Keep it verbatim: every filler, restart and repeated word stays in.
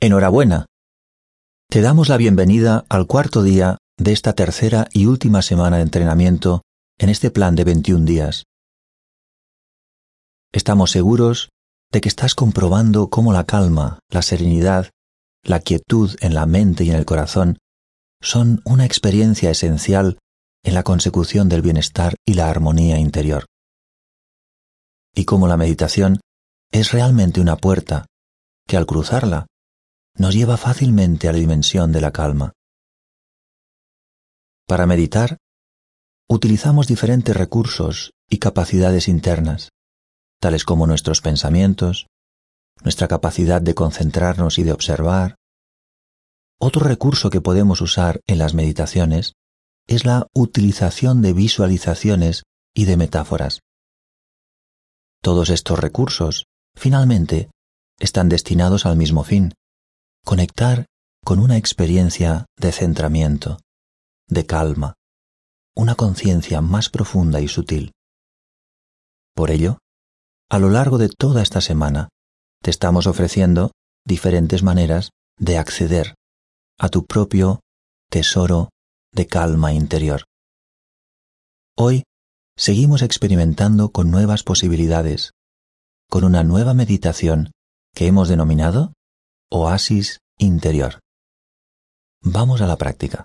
Enhorabuena. Te damos la bienvenida al cuarto día de esta tercera y última semana de entrenamiento en este plan de veintiún días. Estamos seguros de que estás comprobando cómo la calma, la serenidad, la quietud en la mente y en el corazón son una experiencia esencial en la consecución del bienestar y la armonía interior. Y cómo la meditación es realmente una puerta que al cruzarla nos lleva fácilmente a la dimensión de la calma. Para meditar, utilizamos diferentes recursos y capacidades internas, tales como nuestros pensamientos, nuestra capacidad de concentrarnos y de observar. Otro recurso que podemos usar en las meditaciones es la utilización de visualizaciones y de metáforas. Todos estos recursos, finalmente, están destinados al mismo fin: conectar con una experiencia de centramiento, de calma, una conciencia más profunda y sutil. Por ello, a lo largo de toda esta semana, te estamos ofreciendo diferentes maneras de acceder a tu propio tesoro de calma interior. Hoy seguimos experimentando con nuevas posibilidades, con una nueva meditación que hemos denominado Oasis Interior. Vamos a la práctica.